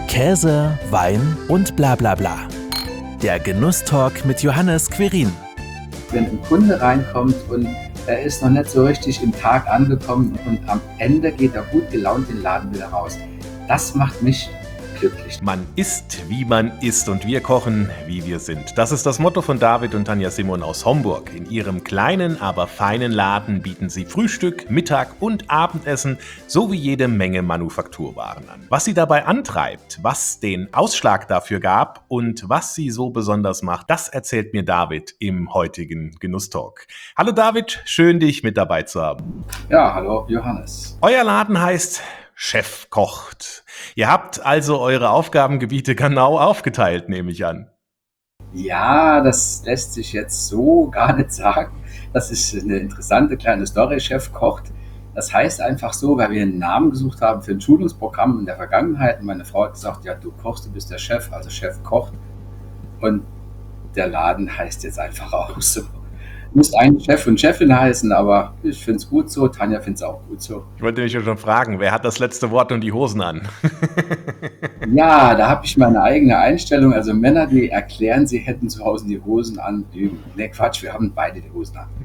Käse, Wein und bla bla bla. Der Genusstalk mit Johannes Querin. Wenn ein Kunde reinkommt und er ist noch nicht so richtig im Tag angekommen und am Ende geht er gut gelaunt den Laden wieder raus. Das macht mich glücklich. Man isst, wie man isst und wir kochen, wie wir sind. Das ist das Motto von David und Tanja Simon aus Homburg. In ihrem kleinen, aber feinen Laden bieten sie Frühstück, Mittag und Abendessen sowie jede Menge Manufakturwaren an. Was sie dabei antreibt, was den Ausschlag dafür gab und was sie so besonders macht, das erzählt mir David im heutigen Genusstalk. Hallo David, schön dich mit dabei zu haben. Ja, hallo Johannes. Euer Laden heißt Chef kocht. Ihr habt also eure Aufgabengebiete genau aufgeteilt, nehme ich an. Ja, das lässt sich jetzt so gar nicht sagen. Das ist eine interessante kleine Story. Chef kocht. Das heißt einfach so, weil wir einen Namen gesucht haben für ein Schulungsprogramm in der Vergangenheit. Und meine Frau hat gesagt, ja, du kochst, du bist der Chef, also Chef kocht. Und der Laden heißt jetzt einfach auch so. Muss eigentlich Chef und Chefin heißen, aber ich finde es gut so. Tanja findet es auch gut so. Ich wollte mich schon fragen, wer hat das letzte Wort und die Hosen an? Ja, da habe ich meine eigene Einstellung. Also Männer, die erklären, sie hätten zu Hause die Hosen an, lügen. Ne, Quatsch, wir haben beide die Hosen an.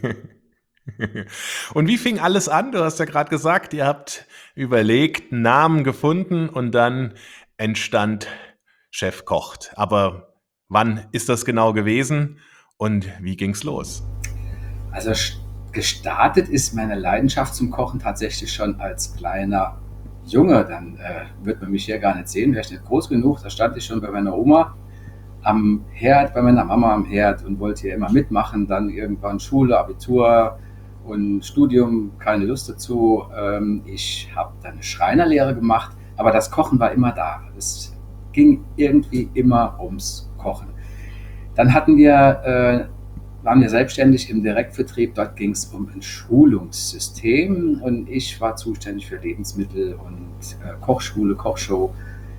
Und wie fing alles an? Du hast ja gerade gesagt, ihr habt überlegt, einen Namen gefunden und dann entstand Chef kocht. Aber wann ist das genau gewesen und wie ging's los? Also gestartet ist meine Leidenschaft zum Kochen tatsächlich schon als kleiner Junge. Dann wird man mich hier gar nicht sehen, wäre ich nicht groß genug. Da stand ich schon bei meiner Oma am Herd, bei meiner Mama am Herd und wollte hier immer mitmachen. Dann irgendwann Schule, Abitur und Studium, keine Lust dazu. Ich habe dann eine Schreinerlehre gemacht, aber das Kochen war immer da. Es ging irgendwie immer ums Kochen. Dann waren wir selbstständig im Direktvertrieb. Dort ging es um ein Schulungssystem und ich war zuständig für Lebensmittel und Kochschule, Kochshow.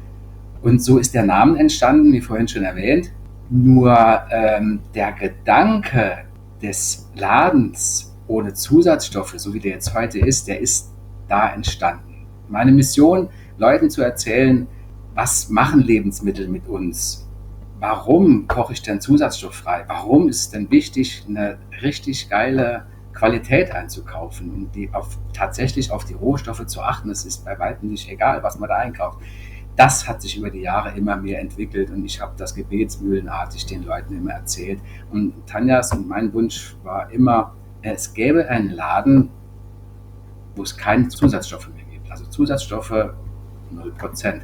Und so ist der Name entstanden, wie vorhin schon erwähnt. Nur der Gedanke des Ladens ohne Zusatzstoffe, so wie der jetzt heute ist, der ist da entstanden. Meine Mission, Leuten zu erzählen, was machen Lebensmittel mit uns? Warum koche ich denn zusatzstofffrei? Warum ist es denn wichtig, eine richtig geile Qualität einzukaufen und tatsächlich auf die Rohstoffe zu achten? Es ist bei weitem nicht egal, was man da einkauft. Das hat sich über die Jahre immer mehr entwickelt und ich habe das gebetsmühlenartig den Leuten immer erzählt. Und Tanjas und mein Wunsch war immer, es gäbe einen Laden, wo es keine Zusatzstoffe mehr gibt. Also Zusatzstoffe 0%.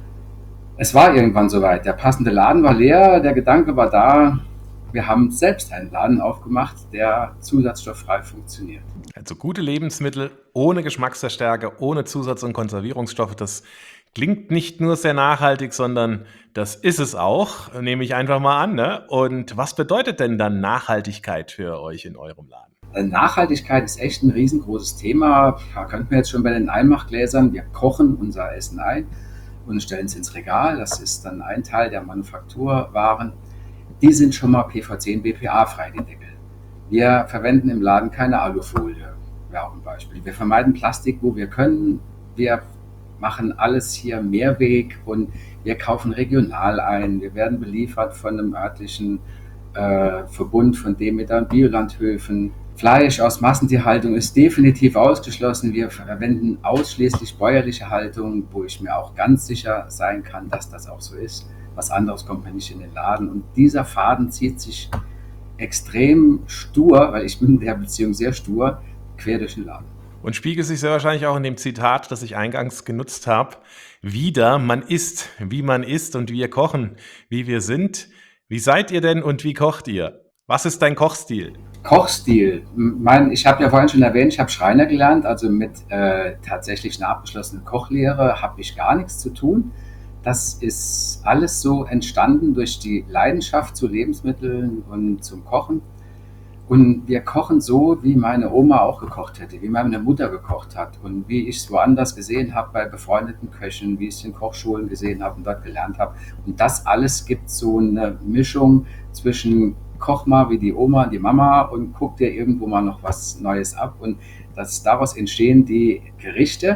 Es war irgendwann soweit. Der passende Laden war leer, der Gedanke war da. Wir haben selbst einen Laden aufgemacht, der zusatzstofffrei funktioniert. Also gute Lebensmittel ohne Geschmacksverstärker, ohne Zusatz- und Konservierungsstoffe, das klingt nicht nur sehr nachhaltig, sondern das ist es auch, nehme ich einfach mal an. Ne? Und was bedeutet denn dann Nachhaltigkeit für euch in eurem Laden? Nachhaltigkeit ist echt ein riesengroßes Thema. Da könnten wir jetzt schon bei den Einmachgläsern, wir kochen unser Essen ein und stellen es ins Regal. Das ist dann ein Teil der Manufakturwaren. Die sind schon mal PVC und BPA-frei, die Deckel. Wir verwenden im Laden keine Alufolie, wäre auch ein Beispiel. Wir vermeiden Plastik, wo wir können. Wir machen alles hier Mehrweg und wir kaufen regional ein. Wir werden beliefert von einem örtlichen Verbund von Demeter und Biolandhöfen. Fleisch aus Massentierhaltung ist definitiv ausgeschlossen. Wir verwenden ausschließlich bäuerliche Haltung, wo ich mir auch ganz sicher sein kann, dass das auch so ist. Was anderes kommt mir nicht in den Laden. Und dieser Faden zieht sich extrem stur, weil ich bin in der Beziehung sehr stur, quer durch den Laden. Und spiegelt sich sehr wahrscheinlich auch in dem Zitat, das ich eingangs genutzt habe, wieder: Man isst, wie man isst und wir kochen, wie wir sind. Wie seid ihr denn und wie kocht ihr? Was ist dein Kochstil? Kochstil. Ich habe ja vorhin schon erwähnt, ich habe Schreiner gelernt, also mit tatsächlich einer abgeschlossenen Kochlehre habe ich gar nichts zu tun. Das ist alles so entstanden durch die Leidenschaft zu Lebensmitteln und zum Kochen. Und wir kochen so, wie meine Oma auch gekocht hätte, wie meine Mutter gekocht hat und wie ich es woanders gesehen habe bei befreundeten Köchen, wie ich es in Kochschulen gesehen habe und dort gelernt habe. Und das alles gibt so eine Mischung zwischen koch mal wie die Oma und die Mama und guck dir irgendwo mal noch was Neues ab. Und daraus entstehen die Gerichte,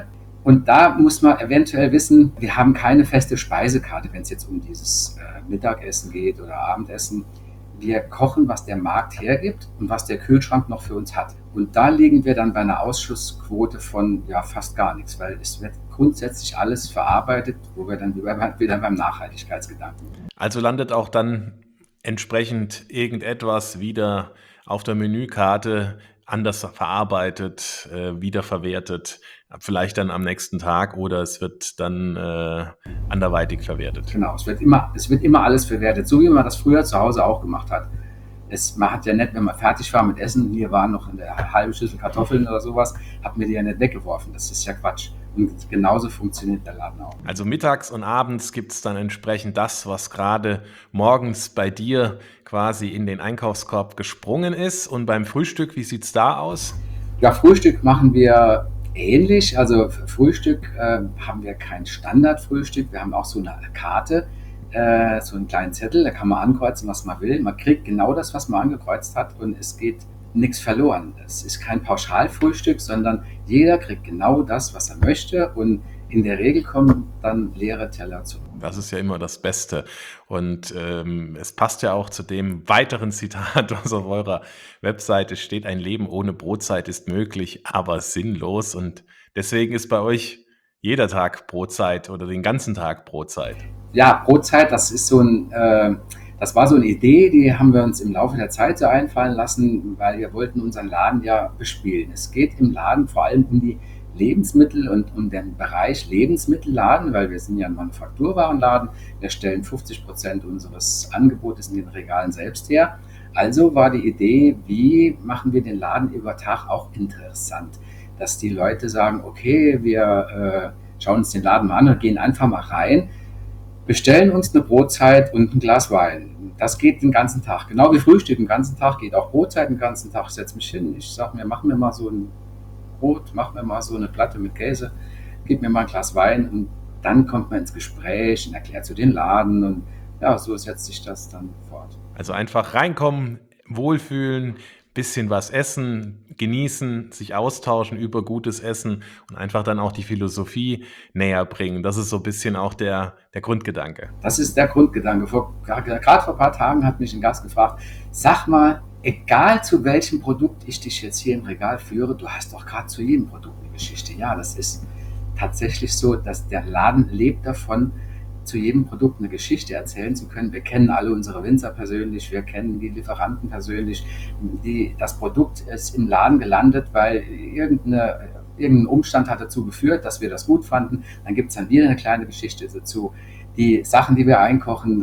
Und da muss man eventuell wissen, wir haben keine feste Speisekarte, wenn es jetzt um dieses Mittagessen geht oder Abendessen. Wir kochen, was der Markt hergibt und was der Kühlschrank noch für uns hat. Und da liegen wir dann bei einer Ausschussquote von fast gar nichts, weil es wird grundsätzlich alles verarbeitet, wo wir dann wieder beim Nachhaltigkeitsgedanken sind. Also landet auch dann entsprechend irgendetwas wieder auf der Menükarte, anders verarbeitet, wiederverwertet, vielleicht dann am nächsten Tag, oder es wird dann anderweitig verwertet. Genau, es wird immer alles verwertet, so wie man das früher zu Hause auch gemacht hat. Man hat ja nicht, wenn man fertig war mit Essen, hier waren noch eine halbe Schüssel Kartoffeln oder sowas, hat mir die ja nicht weggeworfen. Das ist ja Quatsch. Und genauso funktioniert der Laden auch. Also mittags und abends gibt es dann entsprechend das, was gerade morgens bei dir quasi in den Einkaufskorb gesprungen ist. Und beim Frühstück, wie sieht es da aus? Ja, Frühstück machen wir ähnlich. Also Frühstück haben wir kein Standardfrühstück. Wir haben auch so eine Karte, so einen kleinen Zettel, da kann man ankreuzen, was man will. Man kriegt genau das, was man angekreuzt hat, und es geht nichts verloren. Es ist kein Pauschalfrühstück, sondern jeder kriegt genau das, was er möchte, und in der Regel kommen dann leere Teller zurück. Das ist ja immer das Beste. Und es passt ja auch zu dem weiteren Zitat, was auf eurer Webseite steht: Ein Leben ohne Brotzeit ist möglich, aber sinnlos. Und deswegen ist bei euch jeder Tag Brotzeit oder den ganzen Tag Brotzeit. Ja, Brotzeit, das war so eine Idee, die haben wir uns im Laufe der Zeit so einfallen lassen, weil wir wollten unseren Laden ja bespielen. Es geht im Laden vor allem um die Lebensmittel und um den Bereich Lebensmittelladen, weil wir sind ja ein Manufakturwarenladen. Wir stellen 50% unseres Angebotes in den Regalen selbst her. Also war die Idee, wie machen wir den Laden über Tag auch interessant, dass die Leute sagen, okay, wir schauen uns den Laden mal an und gehen einfach mal rein, bestellen uns eine Brotzeit und ein Glas Wein. Das geht den ganzen Tag. Genau wie Frühstück den ganzen Tag geht auch Brotzeit den ganzen Tag. Ich setze mich hin, ich sage mir, mach mir mal so ein Brot, mach mir mal so eine Platte mit Käse, gib mir mal ein Glas Wein, und dann kommt man ins Gespräch und erklärt so den Laden, und ja, so setzt sich das dann fort. Also einfach reinkommen, wohlfühlen, bisschen was essen, genießen, sich austauschen über gutes Essen und einfach dann auch die Philosophie näher bringen. Das ist so ein bisschen auch der Grundgedanke. Das ist der Grundgedanke. Gerade vor ein paar Tagen hat mich ein Gast gefragt, sag mal, egal zu welchem Produkt ich dich jetzt hier im Regal führe, du hast doch gerade zu jedem Produkt eine Geschichte. Ja, das ist tatsächlich so, dass der Laden lebt davon, zu jedem Produkt eine Geschichte erzählen zu können. Wir kennen alle unsere Winzer persönlich, wir kennen die Lieferanten persönlich. Das Produkt ist im Laden gelandet, weil irgendein Umstand hat dazu geführt, dass wir das gut fanden. Dann gibt es dann wieder eine kleine Geschichte dazu. Die Sachen, die wir einkochen,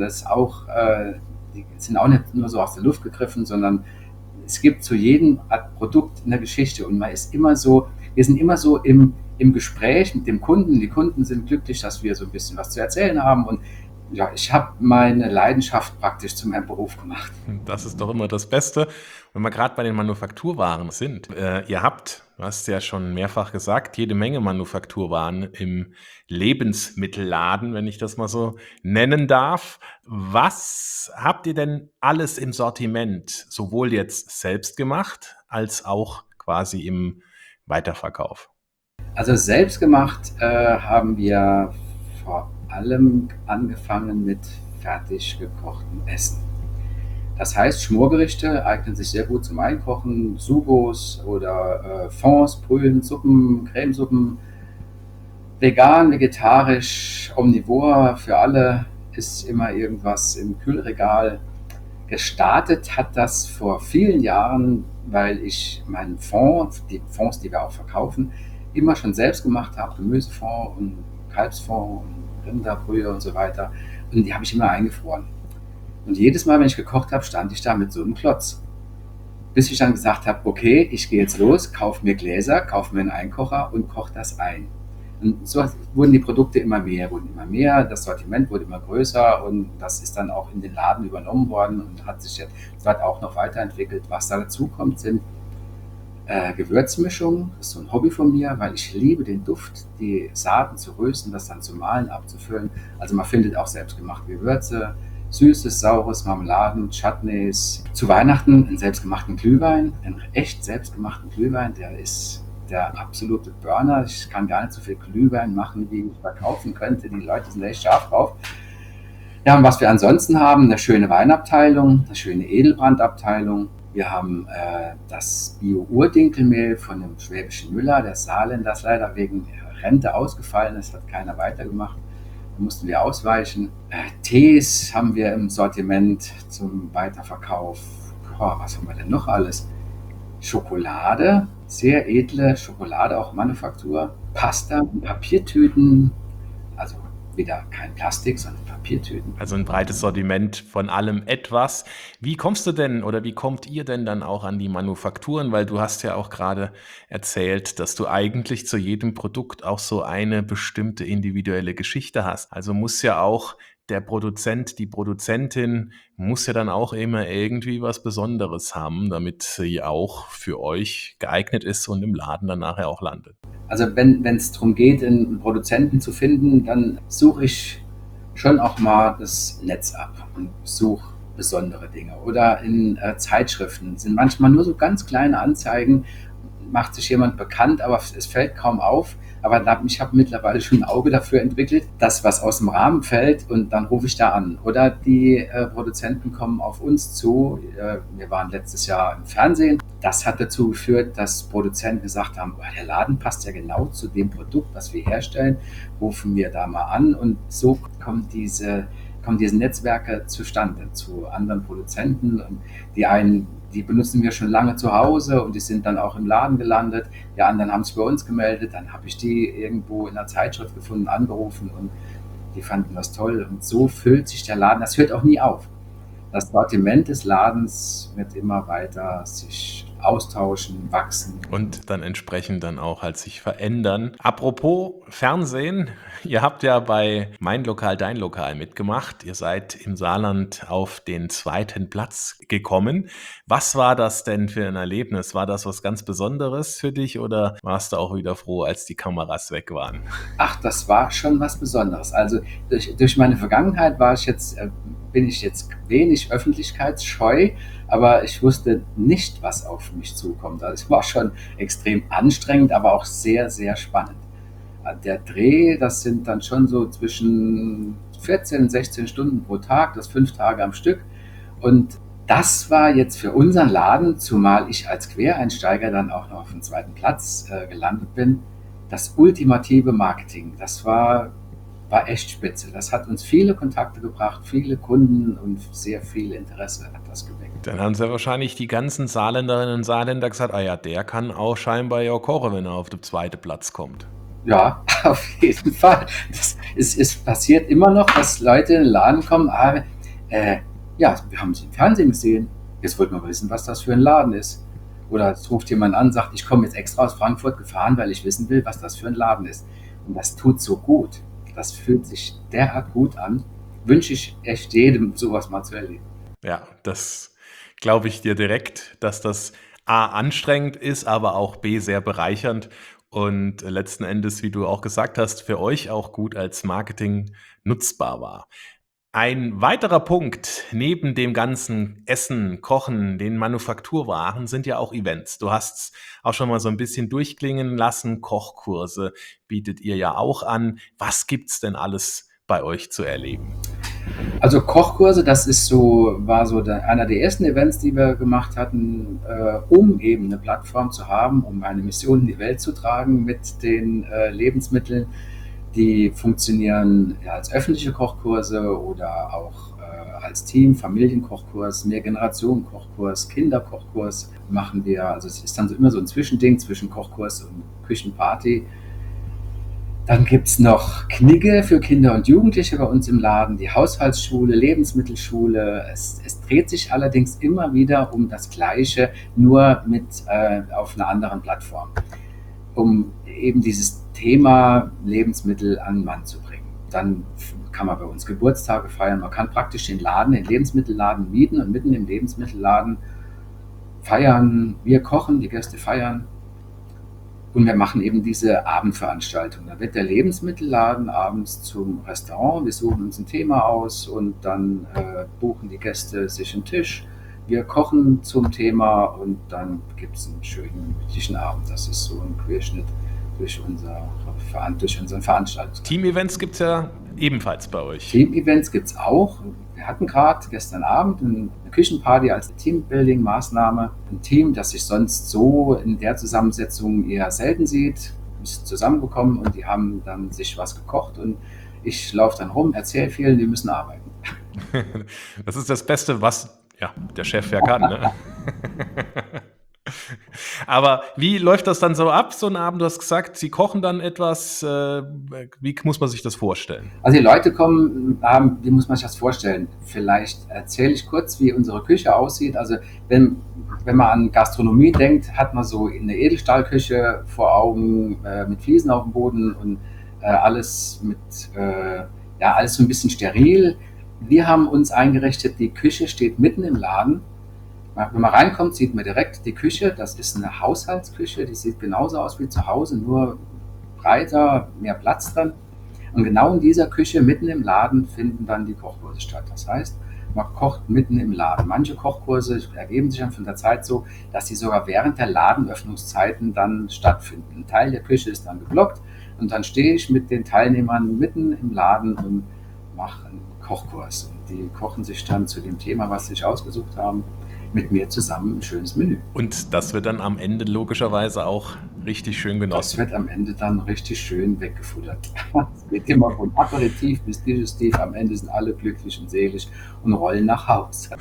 die sind auch nicht nur so aus der Luft gegriffen, sondern es gibt zu jedem Produkt eine Geschichte, und wir sind immer so im Gespräch mit dem Kunden. Die Kunden sind glücklich, dass wir so ein bisschen was zu erzählen haben, und ja, ich habe meine Leidenschaft praktisch zu meinem Beruf gemacht. Das ist doch immer das Beste. Wenn wir gerade bei den Manufakturwaren sind, ihr habt, du hast ja schon mehrfach gesagt, jede Menge Manufakturwaren im Lebensmittelladen, wenn ich das mal so nennen darf. Was habt ihr denn alles im Sortiment, sowohl jetzt selbst gemacht, als auch quasi im Weiterverkauf? Also selbst gemacht haben wir vor allem angefangen mit fertig gekochtem Essen. Das heißt, Schmorgerichte eignen sich sehr gut zum Einkochen, Sugos oder Fonds, Brühen, Suppen, Cremesuppen. Vegan, vegetarisch, omnivor, für alle ist immer irgendwas im Kühlregal. Gestartet hat das vor vielen Jahren, weil ich meinen Fonds, die Fonds, die wir auch verkaufen, immer schon selbst gemacht habe, Gemüsefond und Kalbsfond und Rinderbrühe und so weiter. Und die habe ich immer eingefroren. Und jedes Mal, wenn ich gekocht habe, stand ich da mit so einem Klotz. Bis ich dann gesagt habe, okay, ich gehe jetzt los, kaufe mir Gläser, kaufe mir einen Einkocher und koche das ein. Und so wurden die Produkte immer mehr, das Sortiment wurde immer größer, und das ist dann auch in den Laden übernommen worden und hat sich jetzt auch noch weiterentwickelt. Was da dazu kommt, sind Gewürzmischungen. Das ist so ein Hobby von mir, weil ich liebe den Duft, die Saaten zu rösten, das dann zu mahlen, abzufüllen. Also man findet auch selbstgemachte Gewürze, Süßes, Saures, Marmeladen, Chutneys. Zu Weihnachten einen selbstgemachten Glühwein, einen echt selbstgemachten Glühwein, der absolute Burner. Ich kann gar nicht so viel Glühwein machen, wie ich verkaufen könnte. Die Leute sind echt scharf drauf. Ja, und was wir ansonsten haben, eine schöne Weinabteilung, eine schöne Edelbrandabteilung. Wir haben das Bio-Urdinkelmehl von dem Schwäbischen Müller, der Saarländer, ist leider wegen Rente ausgefallen, das hat keiner weitergemacht. Da mussten wir ausweichen. Tees haben wir im Sortiment zum Weiterverkauf. Was haben wir denn noch alles? Schokolade, sehr edle Schokolade, auch Manufaktur. Pasta und Papiertüten, also wieder kein Plastik, sondern Papiertüten. Also ein breites Sortiment von allem etwas. Wie kommst du denn oder wie kommt ihr denn dann auch an die Manufakturen? Weil du hast ja auch gerade erzählt, dass du eigentlich zu jedem Produkt auch so eine bestimmte individuelle Geschichte hast. Also muss ja auch der Produzent, die Produzentin muss ja dann auch immer irgendwie was Besonderes haben, damit sie auch für euch geeignet ist und im Laden dann nachher auch landet. Also wenn es darum geht, einen Produzenten zu finden, dann suche ich schon auch mal das Netz ab und suche besondere Dinge. Oder in Zeitschriften sind manchmal nur so ganz kleine Anzeigen, macht sich jemand bekannt, aber es fällt kaum auf. Aber ich habe mittlerweile schon ein Auge dafür entwickelt, dass was aus dem Rahmen fällt und dann rufe ich da an. Oder die Produzenten kommen auf uns zu. Wir waren letztes Jahr im Fernsehen. Das hat dazu geführt, dass Produzenten gesagt haben, der Laden passt ja genau zu dem Produkt, was wir herstellen. Rufen wir da mal an. Und so kommen diese Netzwerke zustande zu anderen Produzenten. Und die einen, die benutzen wir schon lange zu Hause und die sind dann auch im Laden gelandet. Die anderen haben sich bei uns gemeldet, dann habe ich die irgendwo in einer Zeitschrift gefunden, angerufen und die fanden das toll. Und so füllt sich der Laden, das hört auch nie auf. Das Sortiment des Ladens wird immer weiter sich austauschen, wachsen. Und dann entsprechend dann auch halt sich verändern. Apropos Fernsehen, ihr habt ja bei Mein Lokal, Dein Lokal mitgemacht. Ihr seid im Saarland auf den 2. Platz gekommen. Was war das denn für ein Erlebnis? War das was ganz Besonderes für dich oder warst du auch wieder froh, als die Kameras weg waren? Ach, das war schon was Besonderes. Also durch meine Vergangenheit bin ich jetzt wenig öffentlichkeitsscheu, aber ich wusste nicht, was auf mich zukommt. Also es war schon extrem anstrengend, aber auch sehr, sehr spannend. Der Dreh, das sind dann schon so zwischen 14 und 16 Stunden pro Tag, das 5 Tage am Stück. Und das war jetzt für unseren Laden, zumal ich als Quereinsteiger dann auch noch auf dem 2. Platz gelandet bin, das ultimative Marketing. Das war echt spitze. Das hat uns viele Kontakte gebracht, viele Kunden und sehr viel Interesse hat das geweckt. Dann haben sie wahrscheinlich die ganzen Saarländerinnen und Saarländer gesagt, ah ja, der kann auch scheinbar ja kochen, wenn er auf den 2. Platz kommt. Ja, auf jeden Fall. Es passiert immer noch, dass Leute in den Laden kommen, ja, wir haben sie im Fernsehen gesehen, jetzt wollten wir wissen, was das für ein Laden ist. Oder es ruft jemand an, sagt, ich komme jetzt extra aus Frankfurt gefahren, weil ich wissen will, was das für ein Laden ist. Und das tut so gut. Das fühlt sich derart gut an. Wünsche ich echt jedem, sowas mal zu erleben. Ja, das glaube ich dir direkt, dass das A anstrengend ist, aber auch B sehr bereichernd und letzten Endes, wie du auch gesagt hast, für euch auch gut als Marketing nutzbar war. Ein weiterer Punkt neben dem ganzen Essen, Kochen, den Manufakturwaren sind ja auch Events. Du hast es auch schon mal so ein bisschen durchklingen lassen. Kochkurse bietet ihr ja auch an. Was gibt's denn alles bei euch zu erleben? Also Kochkurse, war einer der ersten Events, die wir gemacht hatten, um eben eine Plattform zu haben, um eine Mission in die Welt zu tragen mit den Lebensmitteln. Die funktionieren ja als öffentliche Kochkurse oder auch als Team, Familienkochkurs, Mehrgenerationen-Kochkurs, Kinderkochkurs machen wir. Also es ist dann immer so ein Zwischending zwischen Kochkurs und Küchenparty. Dann gibt es noch Knigge für Kinder und Jugendliche bei uns im Laden, die Haushaltsschule, Lebensmittelschule. Es dreht sich allerdings immer wieder um das Gleiche, nur auf einer anderen Plattform, um eben dieses Thema Lebensmittel an den Mann zu bringen. Dann kann man bei uns Geburtstage feiern. Man kann praktisch den Lebensmittelladen mieten und mitten im Lebensmittelladen feiern. Wir kochen, die Gäste feiern. Und wir machen eben diese Abendveranstaltung. Da wird der Lebensmittelladen abends zum Restaurant. Wir suchen uns ein Thema aus und dann buchen die Gäste sich einen Tisch. Wir kochen zum Thema und dann gibt es einen schönen gemütlichen Abend. Das ist so ein Querschnitt durch unseren Veranstaltungskalender. Team-Events gibt es ja ebenfalls bei euch. Team-Events gibt es auch. Wir hatten gerade gestern Abend eine Küchenparty als Teambuilding-Maßnahme. Ein Team, das sich sonst so in der Zusammensetzung eher selten sieht, ist zusammengekommen und die haben dann sich was gekocht und ich laufe dann rum, erzähle vielen, die müssen arbeiten. Das ist das Beste, was der Chef ja kann. Ne? Aber wie läuft das dann so ab, so ein Abend? Du hast gesagt, Sie kochen dann etwas. Wie muss man sich das vorstellen? Also die Leute kommen, wie muss man sich das vorstellen? Vielleicht erzähle ich kurz, wie unsere Küche aussieht. Also wenn man an Gastronomie denkt, hat man so eine Edelstahlküche vor Augen mit Fliesen auf dem Boden und alles alles so ein bisschen steril. Wir haben uns eingerichtet, die Küche steht mitten im Laden. Wenn man reinkommt, sieht man direkt die Küche. Das ist eine Haushaltsküche, die sieht genauso aus wie zu Hause, nur breiter, mehr Platz drin. Und genau in dieser Küche, mitten im Laden, finden dann die Kochkurse statt. Das heißt, man kocht mitten im Laden. Manche Kochkurse ergeben sich dann von der Zeit so, dass sie sogar während der Ladenöffnungszeiten dann stattfinden. Ein Teil der Küche ist dann geblockt und dann stehe ich mit den Teilnehmern mitten im Laden und mache einen Kochkurs. Und die kochen sich dann zu dem Thema, was sie sich ausgesucht haben, mit mir zusammen ein schönes Menü. Und das wird dann am Ende logischerweise auch richtig schön genossen. Das wird am Ende dann richtig schön weggefuttert. Es geht immer von Aperitif bis Digestiv. Am Ende sind alle glücklich und selig und rollen nach Hause.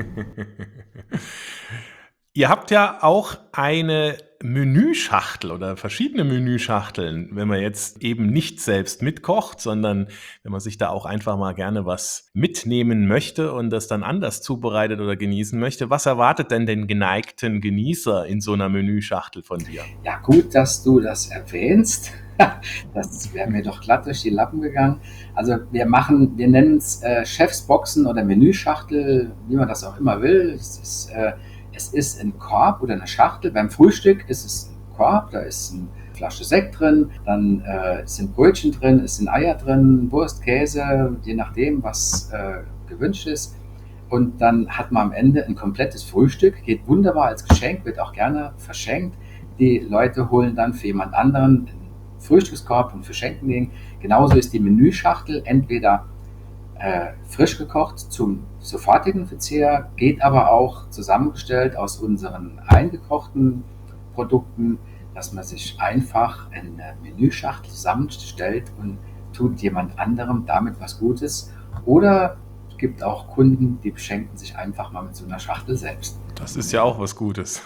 Ihr habt ja auch eine Menüschachtel oder verschiedene Menüschachteln, wenn man jetzt eben nicht selbst mitkocht, sondern wenn man sich da auch einfach mal gerne was mitnehmen möchte und das dann anders zubereitet oder genießen möchte. Was erwartet denn den geneigten Genießer in so einer Menüschachtel von dir? Ja, gut, dass du das erwähnst. Das wäre mir doch glatt durch die Lappen gegangen. Also wir nennen es Chefsboxen oder Menüschachtel, wie man das auch immer will. Es ist ein Korb oder eine Schachtel. Beim Frühstück ist es ein Korb, da ist eine Flasche Sekt drin, dann sind Brötchen drin, es sind Eier drin, Wurst, Käse, je nachdem, was gewünscht ist. Und dann hat man am Ende ein komplettes Frühstück, geht wunderbar als Geschenk, wird auch gerne verschenkt. Die Leute holen dann für jemand anderen einen Frühstückskorb und verschenken den. Genauso ist die Menüschachtel entweder frisch gekocht zum sofortigen Verzehr, geht aber auch zusammengestellt aus unseren eingekochten Produkten, dass man sich einfach eine Menüschachtel zusammenstellt und tut jemand anderem damit was Gutes. Oder es gibt auch Kunden, die beschenken sich einfach mal mit so einer Schachtel selbst. Das ist ja auch was Gutes.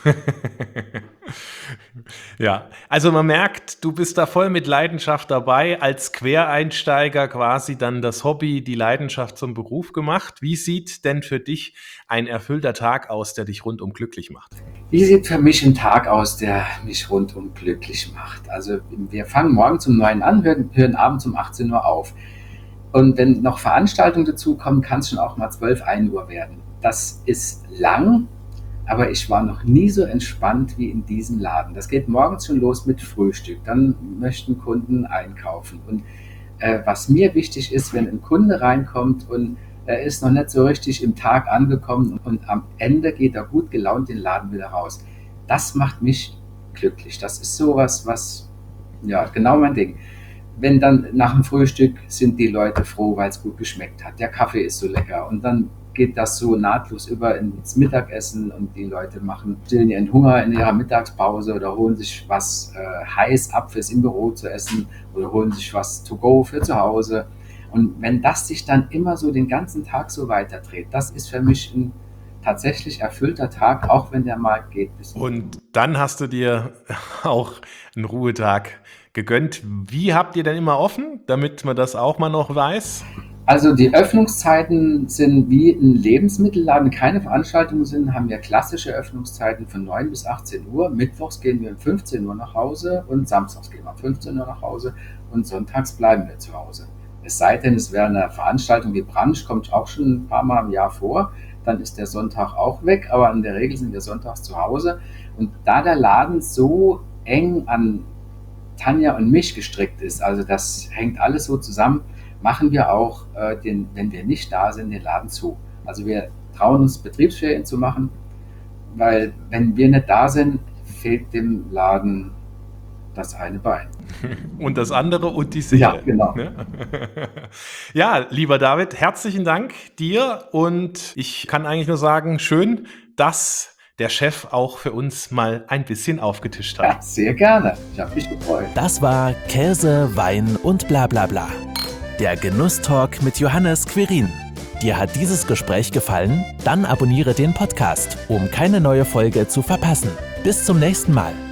Ja, also man merkt, du bist da voll mit Leidenschaft dabei, als Quereinsteiger quasi dann das Hobby, die Leidenschaft zum Beruf gemacht. Wie sieht denn für dich ein erfüllter Tag aus, der dich rundum glücklich macht? Wie sieht für mich ein Tag aus, der mich rundum glücklich macht? Also wir fangen morgens um 9 an, hören abends um 18 Uhr auf. Und wenn noch Veranstaltungen dazukommen, kann es schon auch mal 12, 1 Uhr werden. Das ist lang. Aber ich war noch nie so entspannt wie in diesem Laden. Das geht morgens schon los mit Frühstück. Dann möchten Kunden einkaufen. Und was mir wichtig ist, wenn ein Kunde reinkommt und er ist noch nicht so richtig im Tag angekommen und am Ende geht er gut gelaunt den Laden wieder raus. Das macht mich glücklich. Das ist sowas, genau mein Ding. Wenn dann nach dem Frühstück sind die Leute froh, weil es gut geschmeckt hat. Der Kaffee ist so lecker und dann geht das so nahtlos über ins Mittagessen und die Leute stillen ihren Hunger in ihrer Mittagspause oder holen sich was heiß ab fürs im Büro zu essen oder holen sich was to go für zu Hause. Und wenn das sich dann immer so den ganzen Tag so weiterdreht, das ist für mich ein tatsächlich erfüllter Tag, auch wenn der mal geht. Und dann hast du dir auch einen Ruhetag gegönnt. Wie habt ihr denn immer offen, damit man das auch mal noch weiß? Also die Öffnungszeiten sind wie ein Lebensmittelladen, keine Veranstaltungen sind, haben wir klassische Öffnungszeiten von 9 bis 18 Uhr. Mittwochs gehen wir um 15 Uhr nach Hause und samstags gehen wir um 15 Uhr nach Hause und sonntags bleiben wir zu Hause. Es sei denn, es wäre eine Veranstaltung wie Brunch, kommt auch schon ein paar Mal im Jahr vor, dann ist der Sonntag auch weg, aber in der Regel sind wir sonntags zu Hause. Und da der Laden so eng an Tanja und mich gestrickt ist, also das hängt alles so zusammen, machen wir auch, wenn wir nicht da sind, den Laden zu. Also wir trauen, uns Betriebsferien zu machen, weil wenn wir nicht da sind, fehlt dem Laden das eine Bein. Und das andere und die Seele. Ja, genau. Ne? Ja, lieber David, herzlichen Dank dir und ich kann eigentlich nur sagen, schön, dass der Chef auch für uns mal ein bisschen aufgetischt hat. Ja, sehr gerne. Ich habe mich gefreut. Das war Käse, Wein und bla bla bla. Der Genusstalk mit Johannes Quirin. Dir hat dieses Gespräch gefallen? Dann abonniere den Podcast, um keine neue Folge zu verpassen. Bis zum nächsten Mal.